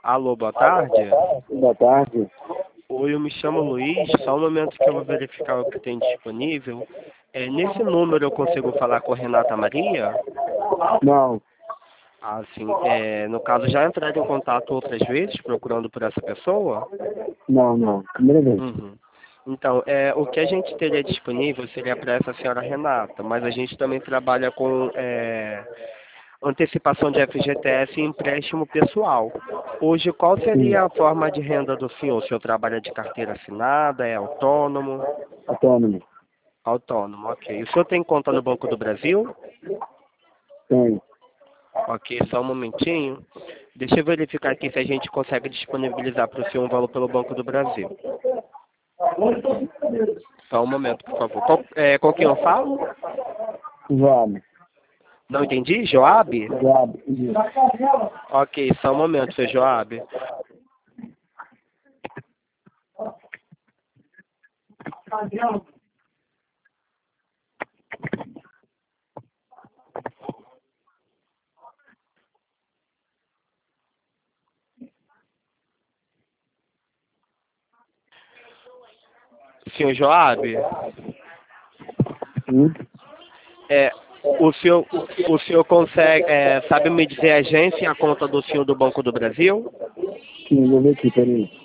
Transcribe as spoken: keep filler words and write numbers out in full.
Alô, boa tarde. Boa tarde. Oi, eu me chamo Luiz, só um momento que eu vou verificar o que tem disponível. É, nesse número eu consigo falar com a Renata Maria? Não, Ah, sim. É, no caso, já entraram em contato outras vezes procurando por essa pessoa? não, não. Primeira vez. Uhum. Então, é, o que a gente teria disponível seria para essa senhora Renata, mas a gente também trabalha com é, antecipação de F G T S e empréstimo pessoal. Hoje, qual Sim, seria a forma de renda do senhor? O senhor trabalha de carteira assinada, é autônomo? autônomo. Autônomo, ok. O senhor tem conta no Banco do Brasil? Tenho. Ok, só um momentinho. Deixa eu verificar aqui se a gente consegue disponibilizar para o senhor um valor pelo Banco do Brasil. Só um momento, por favor. Qual, é, com quem eu falo? Joab. Não entendi? Joab? Joab. Isso. Ok, só um momento, seu Joab. Senhor Joab, Sim. é, o senhor, o senhor consegue, é, sabe me dizer a agência e a conta do senhor do Banco do Brasil? Sim, vou ver aqui, peraí.